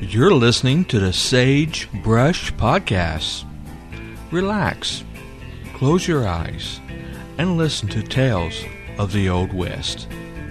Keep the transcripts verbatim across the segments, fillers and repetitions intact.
You're listening to the Sage Brush Podcast. Relax, close your eyes, and listen to tales of the Old West.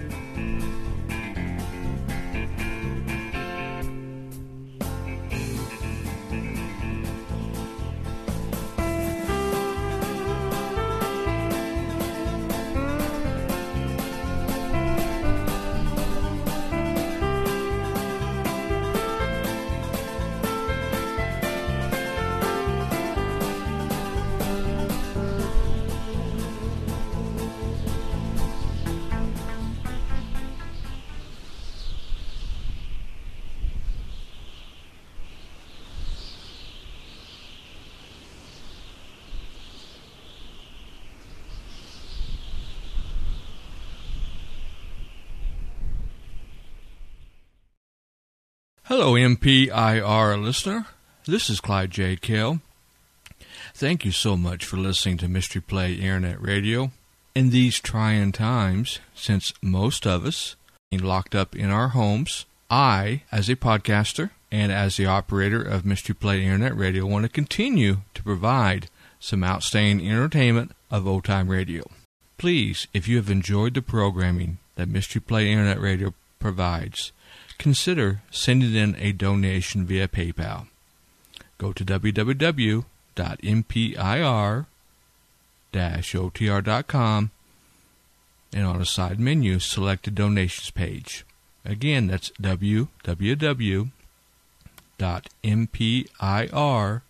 Hello, M P I R listener. This is Clyde J. Kell. Thank you so much for listening to Mystery Play Internet Radio. In these trying times, since most of us are locked up in our homes, I, as a podcaster and as the operator of Mystery Play Internet Radio, want to continue to provide some outstanding entertainment of old-time radio. Please, if you have enjoyed the programming that Mystery Play Internet Radio provides, consider sending in a donation via PayPal. Go to w w w dot m p i r dash o t r dot com and on the side menu, select the donations page. Again, that's w w w dot m p i r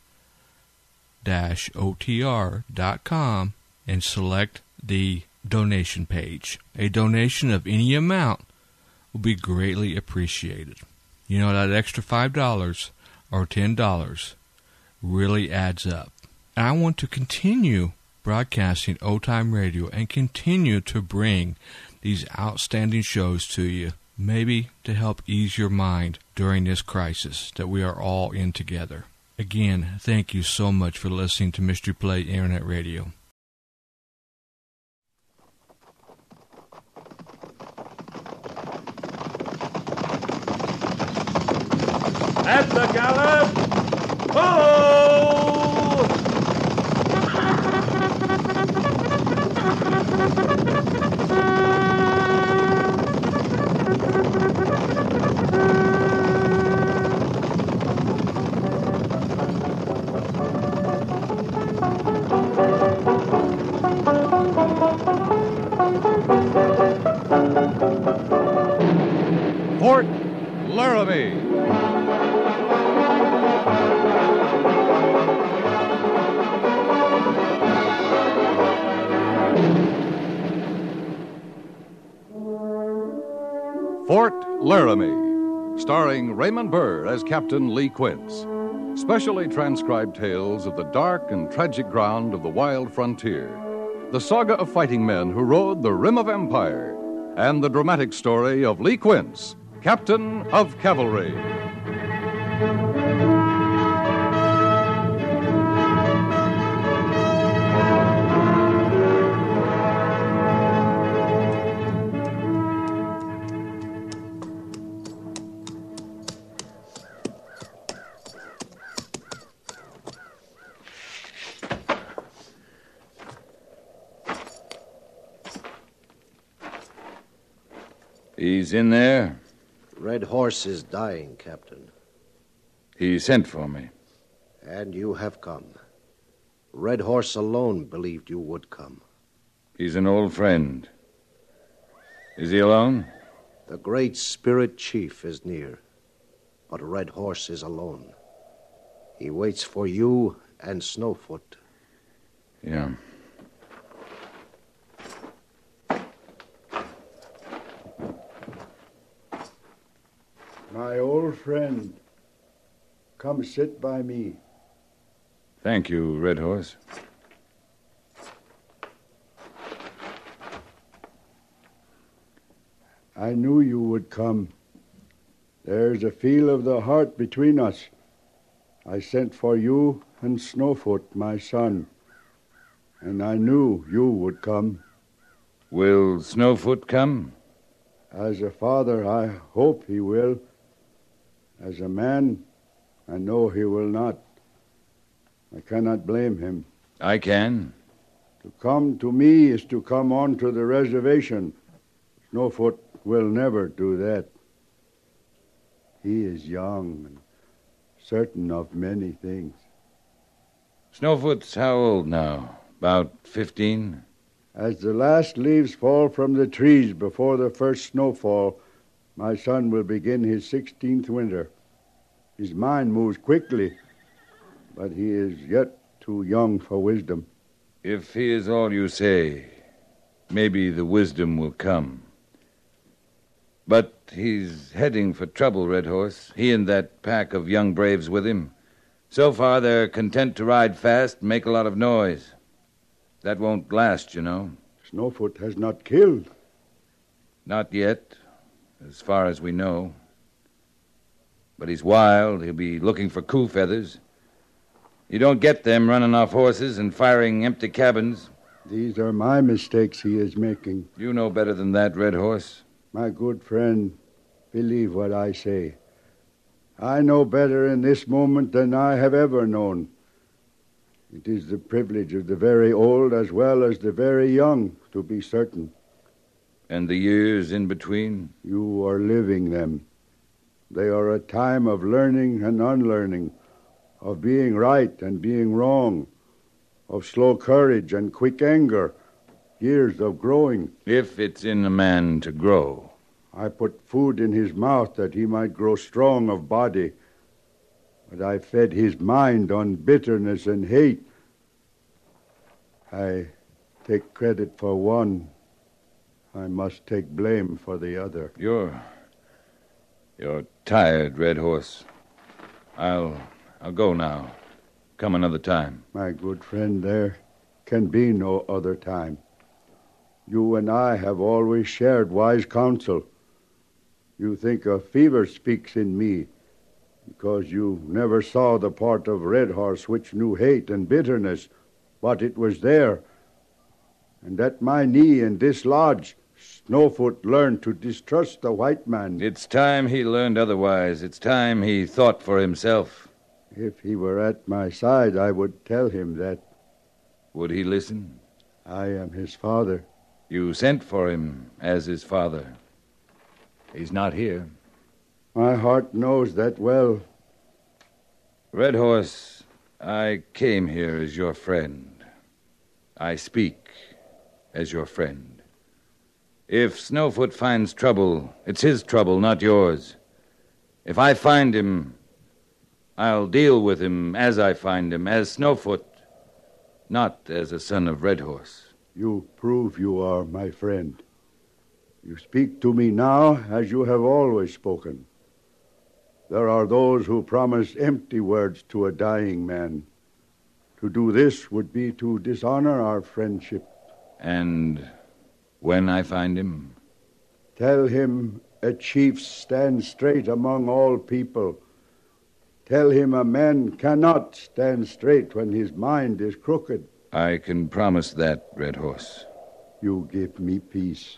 dash o t r dot com and select the donation page. A donation of any amount will be greatly appreciated. You know, that extra five dollars or ten dollars really adds up. And I want to continue broadcasting old-time radio and continue to bring these outstanding shows to you, maybe to help ease your mind during this crisis that we are all in together. Again, thank you so much for listening to Mystery Play Internet Radio. At the gallop! Ho! Fort Laramie. Fort Laramie, starring Raymond Burr as Captain Lee Quince. Specially transcribed tales of the dark and tragic ground of the wild frontier. The saga of fighting men who rode the rim of empire. And the dramatic story of Lee Quince, Captain of Cavalry. He's in there? Red Horse is dying, Captain. He sent for me. And you have come. Red Horse alone believed you would come. He's an old friend. Is he alone? The great spirit chief is near, but Red Horse is alone. He waits for you and Snowfoot. Yeah. My old friend, come sit by me. Thank you, Red Horse. I knew you would come. There's a feel of the heart between us. I sent for you and Snowfoot, my son, and I knew you would come. Will Snowfoot come? As a father, I hope he will. As a man, I know he will not. I cannot blame him. I can. To come to me is to come on to the reservation. Snowfoot will never do that. He is young and certain of many things. Snowfoot's how old now? About fifteen? As the last leaves fall from the trees before the first snowfall, my son will begin his sixteenth winter. His mind moves quickly, but he is yet too young for wisdom. If he is all you say, maybe the wisdom will come. But he's heading for trouble, Red Horse. He and that pack of young braves with him. So far, they're content to ride fast and make a lot of noise. That won't last, you know. Snowfoot has not killed. Not yet, as far as we know. But he's wild. He'll be looking for cool feathers. You don't get them running off horses and firing empty cabins. These are my mistakes he is making. You know better than that, Red Horse. My good friend, believe what I say. I know better in this moment than I have ever known. It is the privilege of the very old as well as the very young to be certain. And the years in between? You are living them. They are a time of learning and unlearning, of being right and being wrong, of slow courage and quick anger, years of growing. If it's in a man to grow. I put food in his mouth that he might grow strong of body, but I fed his mind on bitterness and hate. I take credit for one. I must take blame for the other. You're... You're tired, Red Horse. I'll... I'll go now. Come another time. My good friend, there can be no other time. You and I have always shared wise counsel. You think a fever speaks in me because you never saw the part of Red Horse which knew hate and bitterness, but it was there. And at my knee in this lodge, Snowfoot learned to distrust the white man. It's time he learned otherwise. It's time he thought for himself. If he were at my side, I would tell him that. Would he listen? I am his father. You sent for him as his father. He's not here. My heart knows that well. Red Horse, I came here as your friend. I speak as your friend. If Snowfoot finds trouble, it's his trouble, not yours. If I find him, I'll deal with him as I find him, as Snowfoot, not as a son of Red Horse. You prove you are my friend. You speak to me now as you have always spoken. There are those who promise empty words to a dying man. To do this would be to dishonor our friendship. And when I find him? Tell him a chief stands straight among all people. Tell him a man cannot stand straight when his mind is crooked. I can promise that, Red Horse. You give me peace.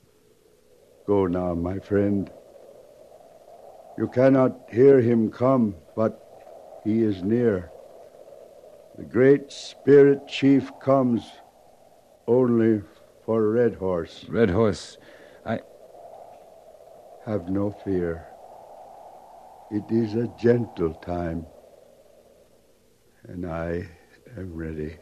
Go now, my friend. You cannot hear him come, but he is near. The great spirit chief comes only for Red Horse. Red Horse, I... Have no fear. It is a gentle time, and I am ready.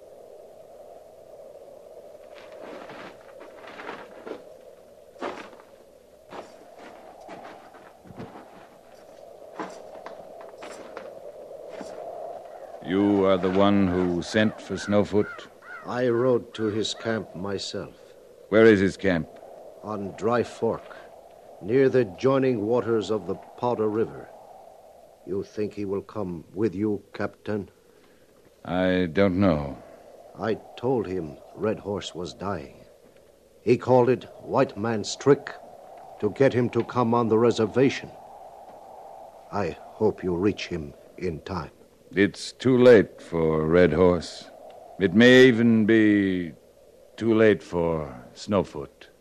You are the one who sent for Snowfoot? I rode to his camp myself. Where is his camp? On Dry Fork, near the joining waters of the Powder River. You think he will come with you, Captain? I don't know. I told him Red Horse was dying. He called it white man's trick to get him to come on the reservation. I hope you reach him in time. It's too late for Red Horse. It may even be too late for Snowfoot.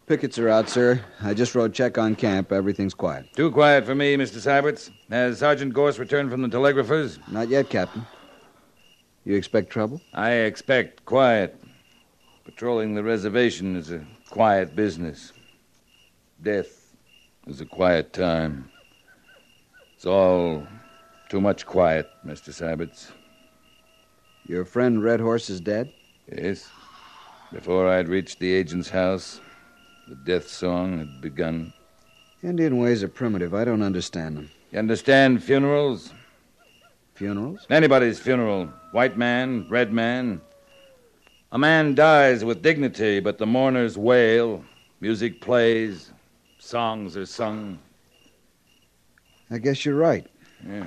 Pickets are out, sir. I just rode check on camp. Everything's quiet. Too quiet for me, Mister Syberts. Has Sergeant Gorse returned from the telegraphers? Not yet, Captain. You expect trouble? I expect quiet. Patrolling the reservation is a quiet business. Death is a quiet time. It's all too much quiet, Mister Syberts. Your friend Red Horse is dead? Yes. Before I'd reached the agent's house, the death song had begun. Indian ways are primitive. I don't understand them. You understand funerals? Funerals? Anybody's funeral. White man, red man. A man dies with dignity, but the mourners wail. Music plays. Songs are sung. I guess you're right. Yeah.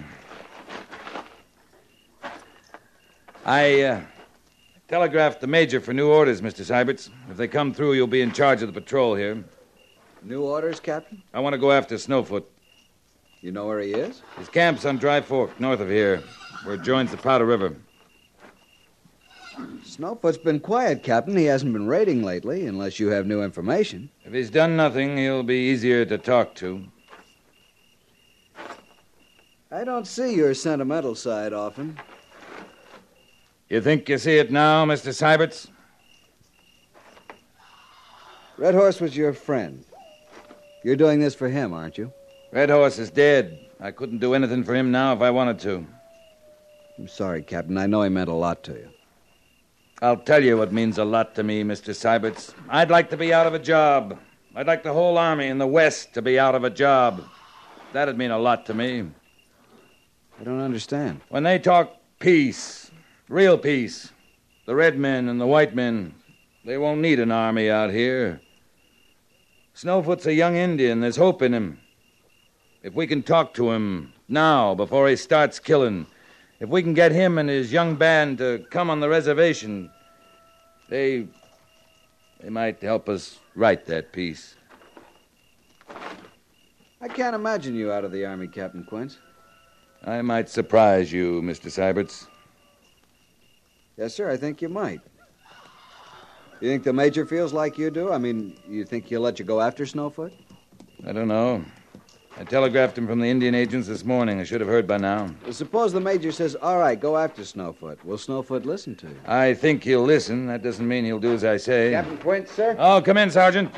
I uh, telegraphed the major for new orders, Mister Syberts. If they come through, you'll be in charge of the patrol here. New orders, Captain? I want to go after Snowfoot. You know where he is? His camp's on Dry Fork, north of here, where it joins the Powder River. Snowfoot's been quiet, Captain. He hasn't been raiding lately, unless you have new information. If he's done nothing, he'll be easier to talk to. I don't see your sentimental side often. You think you see it now, Mister Syberts? Red Horse was your friend. You're doing this for him, aren't you? Red Horse is dead. I couldn't do anything for him now if I wanted to. I'm sorry, Captain. I know he meant a lot to you. I'll tell you what means a lot to me, Mister Syberts. I'd like to be out of a job. I'd like the whole army in the West to be out of a job. That'd mean a lot to me. I don't understand. When they talk peace, real peace, the red men and the white men, they won't need an army out here. Snowfoot's a young Indian. There's hope in him. If we can talk to him now, before he starts killing, if we can get him and his young band to come on the reservation, they... they might help us write that peace. I can't imagine you out of the Army, Captain Quince. I might surprise you, Mister Syberts. Yes, sir, I think you might. You think the Major feels like you do? I mean, you think he'll let you go after Snowfoot? I don't know. I telegraphed him from the Indian agents this morning. I should have heard by now. Well, suppose the Major says, all right, go after Snowfoot. Will Snowfoot listen to you? I think he'll listen. That doesn't mean he'll do as I say. Captain Quince, sir? Oh, come in, Sergeant.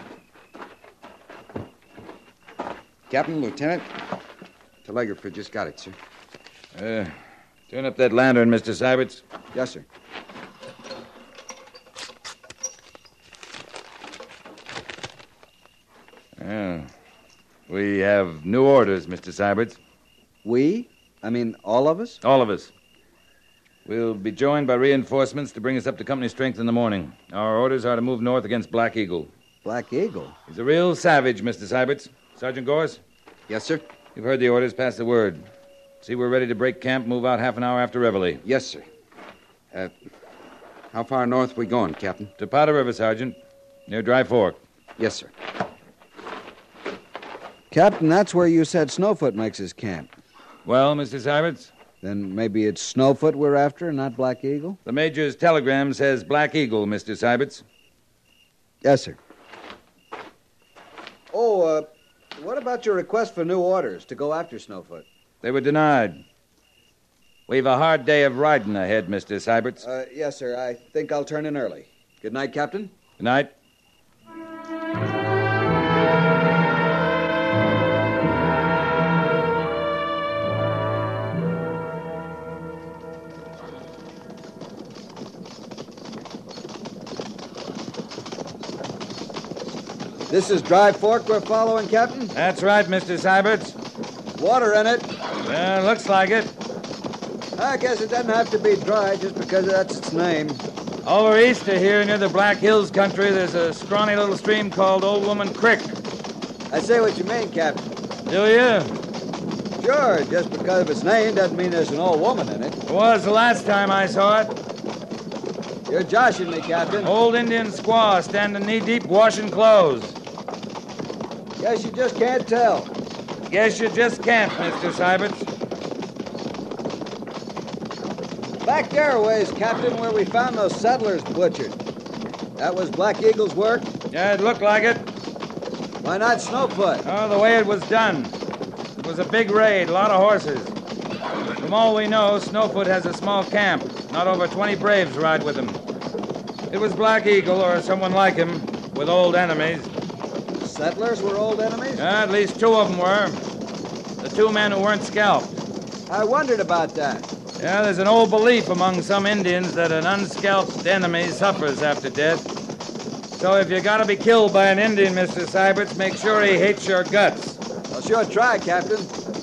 Captain, Lieutenant. Telegrapher just got it, sir. Uh, turn up that lantern, Mister Syberts. Yes, sir. Yeah. We have new orders, Mister Syberts. We? I mean, all of us? All of us. We'll be joined by reinforcements to bring us up to company strength in the morning. Our orders are to move north against Black Eagle. Black Eagle? He's a real savage, Mister Syberts. Sergeant Gorse? Yes, sir? You've heard the orders. Pass the word. See, we're ready to break camp, move out half an hour after reveille. Yes, sir. Uh, how far north are we going, Captain? To Powder River, Sergeant. Near Dry Fork. Yes, sir. Captain, that's where you said Snowfoot makes his camp. Well, Mister Syberts? Then maybe it's Snowfoot we're after, and not Black Eagle? The Major's telegram says Black Eagle, Mister Syberts. Yes, sir. Oh, uh, what about your request for new orders to go after Snowfoot? They were denied. We've a hard day of riding ahead, Mister Syberts. Uh, yes, sir. I think I'll turn in early. Good night, Captain. Good night. This is Dry Fork we're following, Captain? That's right, Mister Syberts. Water in it. Uh, looks like it. I guess it doesn't have to be dry just because that's its name. Over east of here, near the Black Hills country, there's a scrawny little stream called Old Woman Creek. I say what you mean, Captain. Do you? Sure, just because of its name doesn't mean there's an old woman in it. It was the last time I saw it. You're joshing me, Captain. Old Indian squaw standing knee-deep washing clothes. Guess you just can't tell. Guess you just can't, Mister Syberts. Back there ways, Captain, where we found those settlers butchered. That was Black Eagle's work? Yeah, it looked like it. Why not Snowfoot? Oh, the way it was done. It was a big raid, a lot of horses. From all we know, Snowfoot has a small camp. Not over twenty braves ride with him. It was Black Eagle or someone like him with old enemies. The settlers were old enemies? Uh, at least two of them were. The two men who weren't scalped. I wondered about that. Yeah, there's an old belief among some Indians that an unscalped enemy suffers after death. So if you gotta be killed by an Indian, Mister Syberts, make sure he hates your guts. I'll sure try, Captain.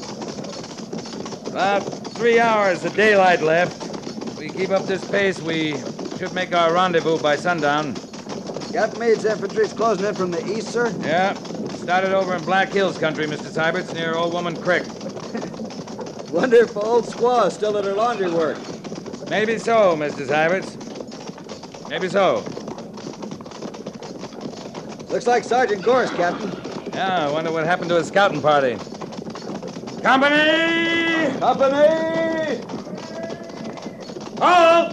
About three hours of daylight left. If we keep up this pace, we should make our rendezvous by sundown. Captain Meade's infantry's closing in from the east, sir? Yeah. Started over in Black Hills country, Mister Syberts, near Old Woman Creek. Wonder if old squaw's still at her laundry work. Maybe so, Mister Syberts. Maybe so. Looks like Sergeant Gorse, Captain. Yeah, I wonder what happened to his scouting party. Company! Company! Halt!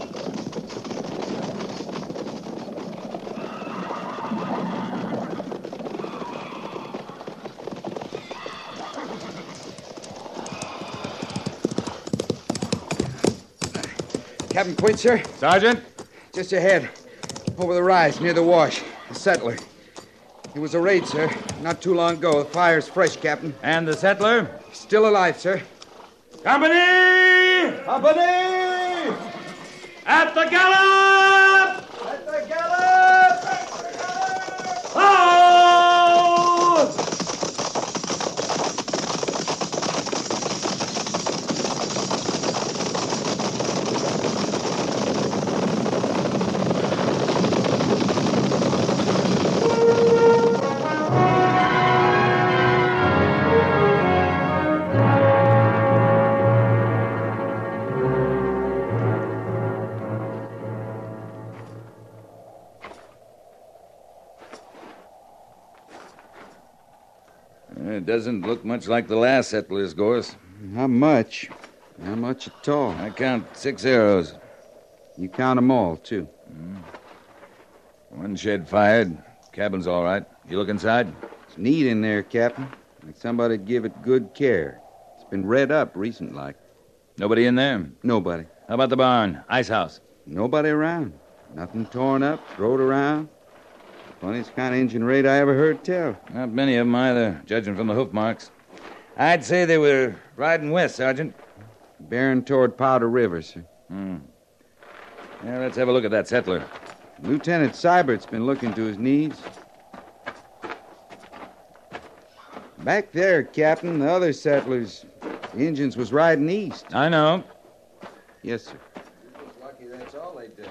Captain Quint, sir? Sergeant? Just ahead. Over the rise, near the wash. A settler. It was a raid, sir. Not too long ago. The fire's fresh, Captain. And the settler? Still alive, sir. Company! Company! At the gallop! At the gallop! Halt! It doesn't look much like the last settlers, Gorse. Not much. Not much at all. I count six arrows. You count 'em all, too. Mm. One shed fired. Cabin's all right. You look inside? It's neat in there, Captain. Like somebody give it good care. It's been redd up recent like. Nobody in there? Nobody. How about the barn? Ice house? Nobody around. Nothing torn up, throwed around. Funniest kind of engine raid I ever heard tell. Not many of them either, judging from the hoof marks. I'd say they were riding west, Sergeant. Bearing toward Powder River, sir. Hmm. Yeah, let's have a look at that settler. Lieutenant Sybert's been looking to his needs. Back there, Captain, the other settlers, the Indians was riding east. I know. Yes, sir. Lucky that's all they did.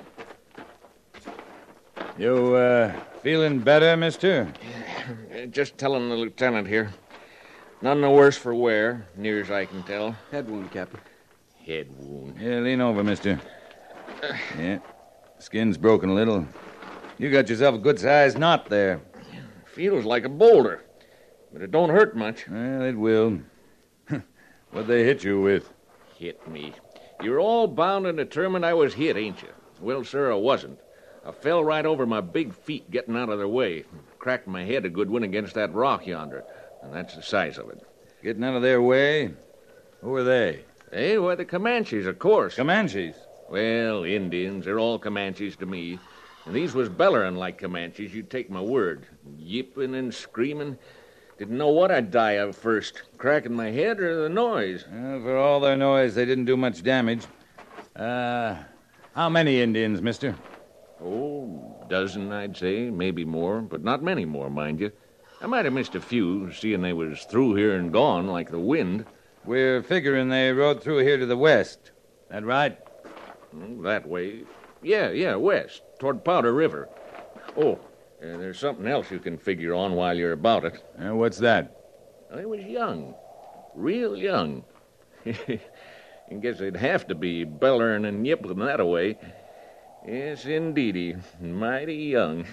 You, uh, feeling better, mister? Just telling the lieutenant here. None the worse for wear, near as I can tell. Head wound, Captain. Head wound. Yeah, lean over, mister. Yeah. Skin's broken a little. You got yourself a good-sized knot there. Feels like a boulder, but it don't hurt much. Well, it will. What'd they hit you with? Hit me. You're all bound and determined I was hit, ain't you? Well, sir, I wasn't. I fell right over my big feet getting out of their way. Cracked my head a good one against that rock yonder, and that's the size of it. Getting out of their way? Who were they? They were the Comanches, of course. Comanches? Well, Indians. They're all Comanches to me. And these was bellering like Comanches, you'd take my word. Yipping and screaming. Didn't know what I'd die of first, cracking my head or the noise. Well, for all their noise, they didn't do much damage. Uh, how many Indians, mister? Oh, dozen, I'd say, maybe more, but not many more, mind you. I might have missed a few, seeing they was through here and gone like the wind. We're figuring they rode through here to the west. That right? Mm, that way. Yeah, yeah, west, toward Powder River. Oh, uh, there's something else you can figure on while you're about it. Uh, what's that? They was young, real young. I guess they'd have to be bellering and yipping that away. Yes, indeedy, mighty young.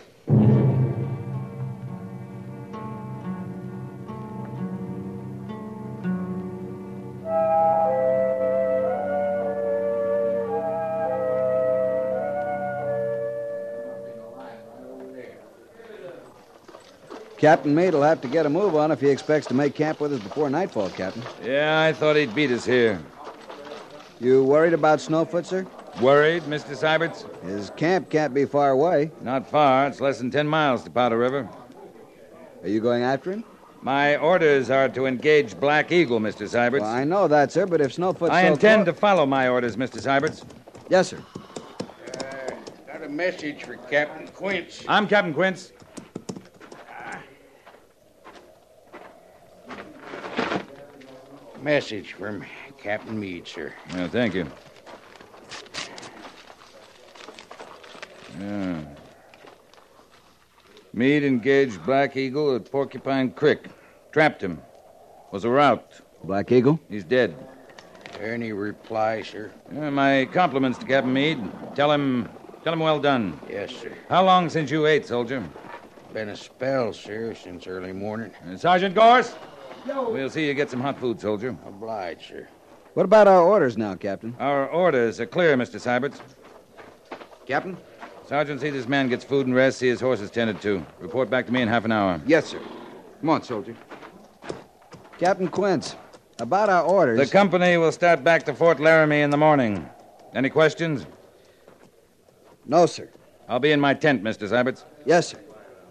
Captain Meade'll have to get a move on if he expects to make camp with us before nightfall, Captain. Yeah, I thought he'd beat us here. You worried about Snowfoot, sir? Worried, Mister Syberts? His camp can't be far away. Not far. It's less than ten miles to Powder River. Are you going after him? My orders are to engage Black Eagle, Mister Syberts. Well, I know that, sir, but if Snowfoot's I so intend close... to follow my orders, Mister Syberts. Yes, sir. Uh, got a message for Captain Quince. I'm Captain Quince. Message from Captain Meade, sir. Yeah, thank you. Yeah. Meade engaged Black Eagle at Porcupine Creek. Trapped him. Was a rout. Black Eagle? He's dead. Any reply, sir? Yeah, my compliments to Captain Meade. Tell him, tell him well done. Yes, sir. How long since you ate, soldier? Been a spell, sir, since early morning. Uh, Sergeant Gorse? We'll see you get some hot food, soldier. Obliged, sir. What about our orders now, Captain? Our orders are clear, Mister Syberts. Captain? Sergeant, see this man gets food and rest, see his horses tended to. Report back to me in half an hour. Yes, sir. Come on, soldier. Captain Quince, about our orders... The company will start back to Fort Laramie in the morning. Any questions? No, sir. I'll be in my tent, Mister Syberts. Yes, sir.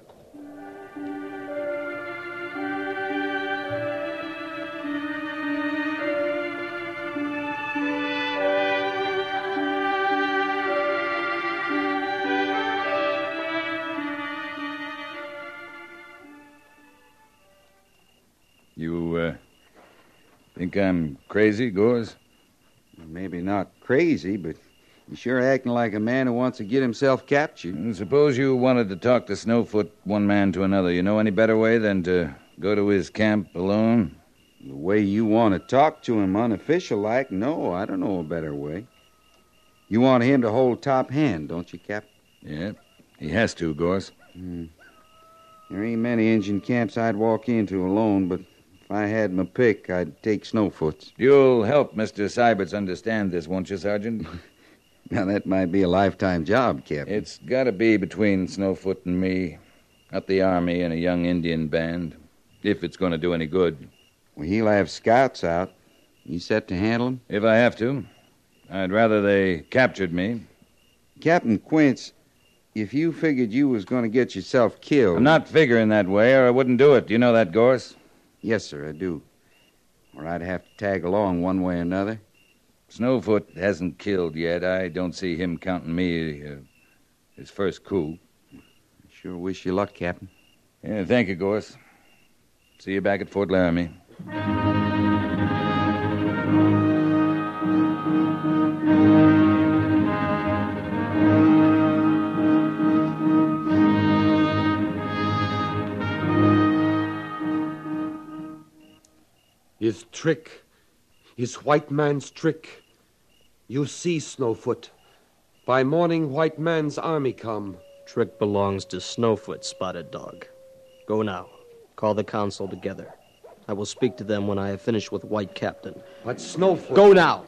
You, uh, think I'm crazy, Gorse? Maybe not crazy, but you're sure acting like a man who wants to get himself captured. And suppose you wanted to talk to Snowfoot one man to another. You know any better way than to go to his camp alone? The way you want to talk to him unofficial-like, no, I don't know a better way. You want him to hold top hand, don't you, Cap? Yeah, he has to, Gorse. Hmm. There ain't many Indian camps I'd walk into alone, but if I had my pick, I'd take Snowfoot's. You'll help Mister Syberts understand this, won't you, Sergeant? Now, that might be a lifetime job, Captain. It's got to be between Snowfoot and me, not the Army and a young Indian band, if it's going to do any good. Well, he'll have scouts out. You set to handle him? If I have to. I'd rather they captured me. Captain Quince, if you figured you was going to get yourself killed... I'm not figuring that way, or I wouldn't do it. You know that, Gorse? Yes, sir, I do. Or I'd have to tag along one way or another. Snowfoot hasn't killed yet. I don't see him counting me uh, his first coup. Sure wish you luck, Captain. Yeah, thank you, Gorse. See you back at Fort Laramie. His trick, his white man's trick. You see, Snowfoot. By morning, white man's army come. Trick belongs to Snowfoot, Spotted Dog. Go now. Call the council together. I will speak to them when I have finished with White Captain. But Snowfoot... Go now!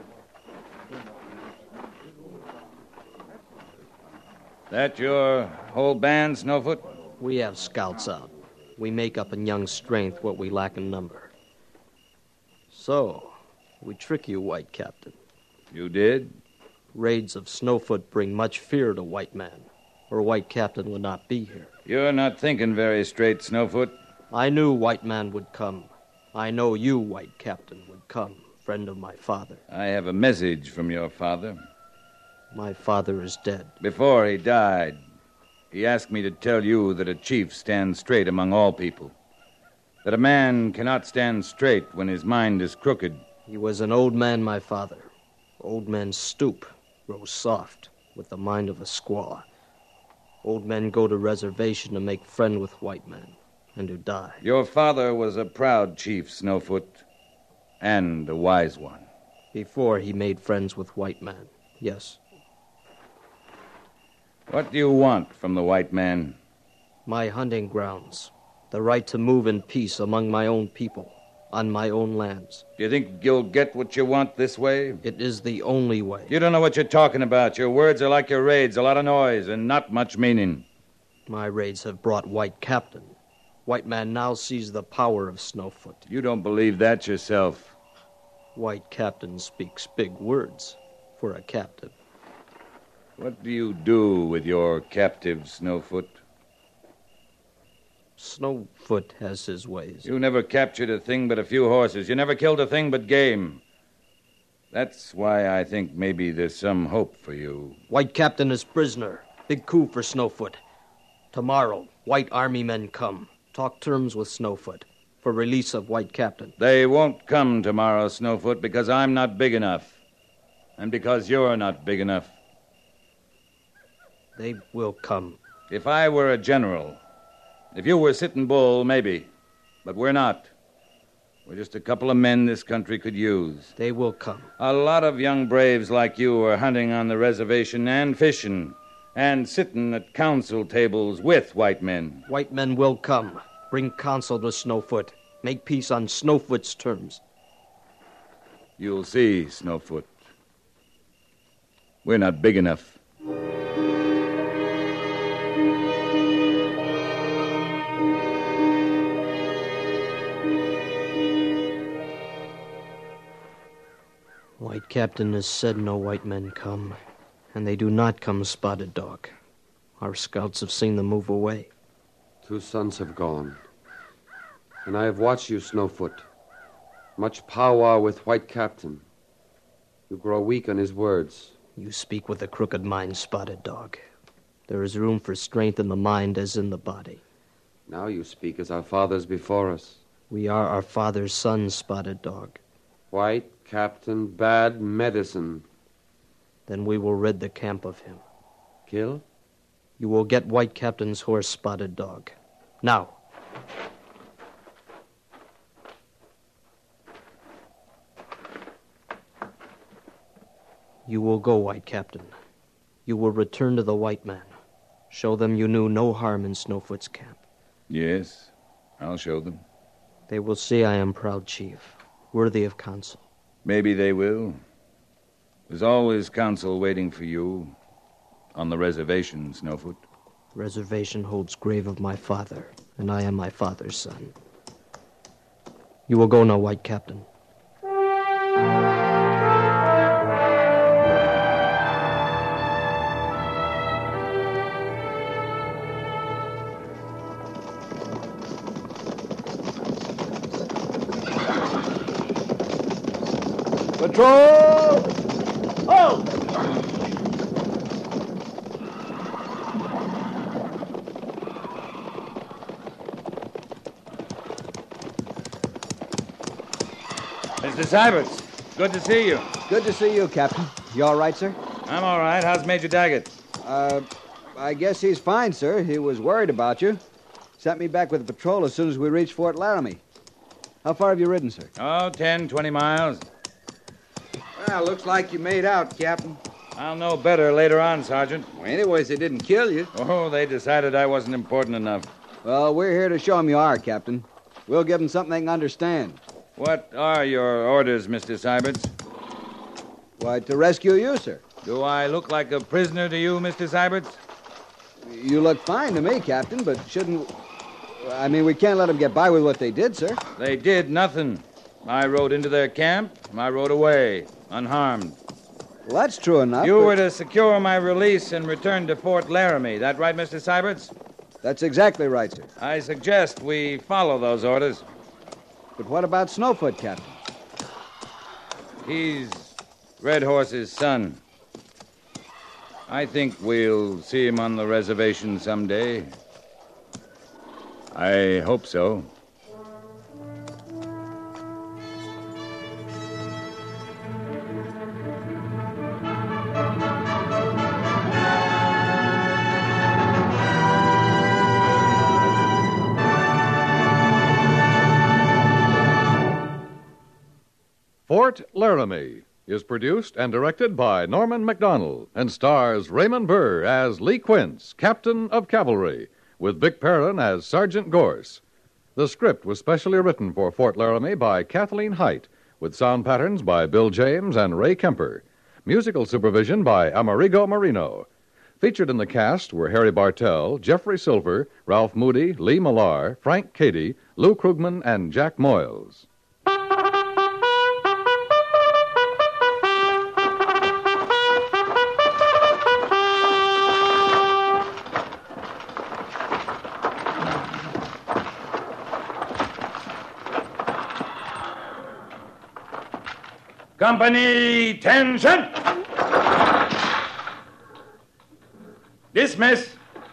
That your whole band, Snowfoot? We have scouts out. We make up in young strength what we lack in number. So, we trick you, White Captain. You did? Raids of Snowfoot bring much fear to White Man, or White Captain would not be here. You're not thinking very straight, Snowfoot. I knew White Man would come. I know you, White Captain, would come, friend of my father. I have a message from your father. My father is dead. Before he died, he asked me to tell you that a chief stands straight among all people. That a man cannot stand straight when his mind is crooked. He was an old man, my father. Old men stoop, grow soft, with the mind of a squaw. Old men go to reservation to make friend with white men, and to die. Your father was a proud chief, Snowfoot, and a wise one. Before he made friends with white man, yes. What do you want from the white man? My hunting grounds. The right to move in peace among my own people, on my own lands. Do you think you'll get what you want this way? It is the only way. You don't know what you're talking about. Your words are like your raids, a lot of noise and not much meaning. My raids have brought White Captain. White man now sees the power of Snowfoot. You don't believe that yourself. White captain speaks big words for a captive. What do you do with your captive, Snowfoot? Snowfoot has his ways. You never captured a thing but a few horses. You never killed a thing but game. That's why I think maybe there's some hope for you. White captain is prisoner. Big coup for Snowfoot. Tomorrow, white army men come. Talk terms with Snowfoot for release of white captain. They won't come tomorrow, Snowfoot, because I'm not big enough. And because you're not big enough. They will come. If I were a general, if you were Sitting Bull, maybe. But we're not. We're just a couple of men this country could use. They will come. A lot of young braves like you are hunting on the reservation and fishing and sitting at council tables with white men. White men will come. Bring counsel to Snowfoot. Make peace on Snowfoot's terms. You'll see, Snowfoot. We're not big enough. White captain has said no white men come, and they do not come, Spotted Dog. Our scouts have seen them move away. Two sons have gone, and I have watched you, Snowfoot. Much powwow with white captain. You grow weak on his words. You speak with a crooked mind, Spotted Dog. There is room for strength in the mind as in the body. Now you speak as our fathers before us. We are our father's sons, Spotted Dog. White captain, bad medicine. Then we will rid the camp of him. Kill? You will get white captain's horse, Spotted Dog. Now. You will go, white captain. You will return to the white man. Show them you knew no harm in Snowfoot's camp. Yes, I'll show them. They will see I am proud chief, worthy of counsel. Maybe they will. There's always counsel waiting for you on the reservation, Snowfoot. Reservation holds grave of my father, and I am my father's son. You will go now, white captain. Patrol! Oh! Mister Syberts, good to see you. Good to see you, Captain. You all right, sir? I'm all right. How's Major Daggett? Uh, I guess he's fine, sir. He was worried about you. Sent me back with the patrol as soon as we reached Fort Laramie. How far have you ridden, sir? Oh, ten, twenty miles. Well, looks like you made out, Captain. I'll know better later on, Sergeant. Well, anyways, they didn't kill you. Oh, they decided I wasn't important enough. Well, we're here to show them you are, Captain. We'll give them something they can understand. What are your orders, Mister Syberts? Why, to rescue you, sir. Do I look like a prisoner to you, Mister Syberts? You look fine to me, Captain, but shouldn't... I mean, we can't let them get by with what they did, sir. They did nothing. I rode into their camp. I rode away, unharmed. Well, that's true enough. You but... were to secure my release and return to Fort Laramie. That right, Mister Syberts? That's exactly right, sir. I suggest we follow those orders. But what about Snowfoot, Captain? He's Red Horse's son. I think we'll see him on the reservation someday. I hope so. Fort Laramie is produced and directed by Norman Macdonnell and stars Raymond Burr as Lee Quince, Captain of Cavalry, with Vic Perrin as Sergeant Gorse. The script was specially written for Fort Laramie by Kathleen Height, with sound patterns by Bill James and Ray Kemper. Musical supervision by Amerigo Marino. Featured in the cast were Harry Bartell, Jeffrey Silver, Ralph Moody, Lee Millar, Frank Cady, Lou Krugman, and Jack Moyles. Company, attention! Dismiss.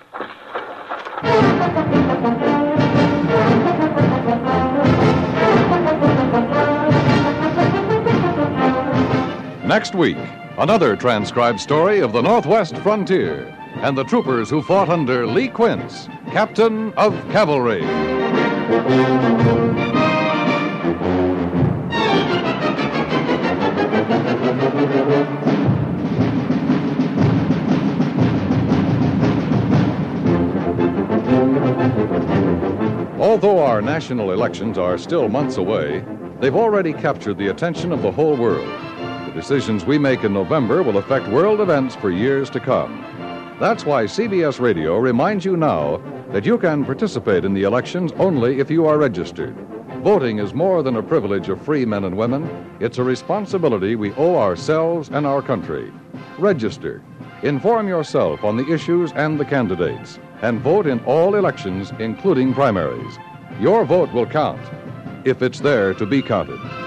Next week, another transcribed story of the Northwest frontier and the troopers who fought under Lee Quince, Captain of Cavalry. Although our national elections are still months away, they've already captured the attention of the whole world. The decisions we make in November will affect world events for years to come. That's why C B S Radio reminds you now that you can participate in the elections only if you are registered. Voting is more than a privilege of free men and women. It's a responsibility we owe ourselves and our country. Register. Inform yourself on the issues and the candidates, and vote in all elections, including primaries. Your vote will count, if it's there to be counted.